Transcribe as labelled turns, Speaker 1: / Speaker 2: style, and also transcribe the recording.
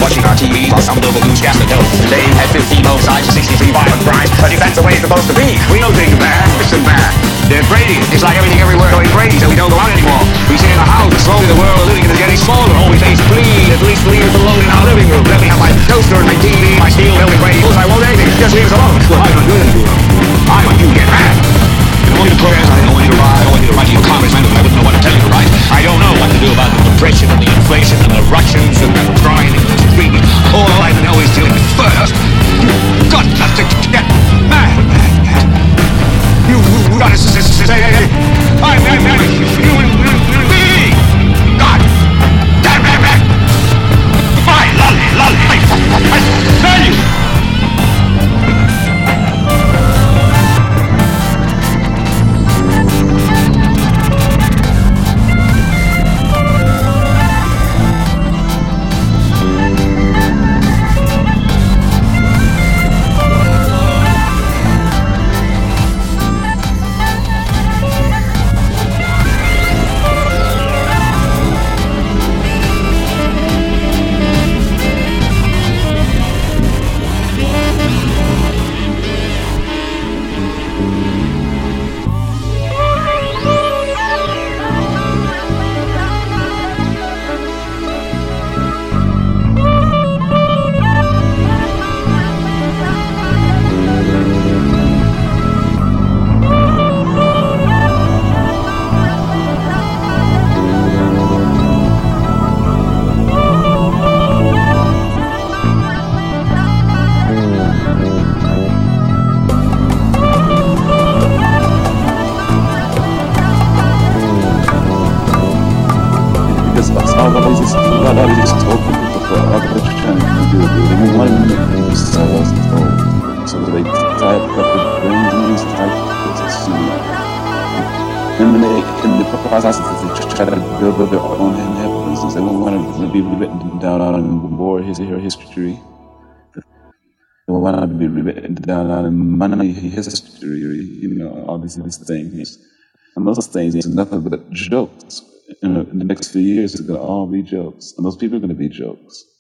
Speaker 1: watching our TVs while some local newscaster tells us today had 15 homicides and 63 violent crimes. I think that's the way it's supposed to be. We know things are bad. It's bad. They're crazy. It's like everything everywhere going crazy, so we don't go out anymore. We sit in the house, and slowly the world we're living in is getting smaller. Oh, we face please, at least leave us alone in our living room. Let me have my toaster and my TV, my steel welding radios. I won't anything. Just leave us alone. Well, I'm not doing anything wrong. I want you to get mad. I don't want you to prayers, I don't want you to write, I don't want you to write to your congressman, I wouldn't know what to tell you to write. I don't know what to do about the depression and the inflation and the Russians and the crying and the screaming. All I know is doing it first. You've got to get mad. You got to say, I'm human being. God damn it. My lolly, I tell you. Build their own heavens. They want to be written down on board history. They want to be written down on money history. All these things. And those things are nothing but jokes. In the next few years, it's going to all be jokes. And those people are going to be jokes.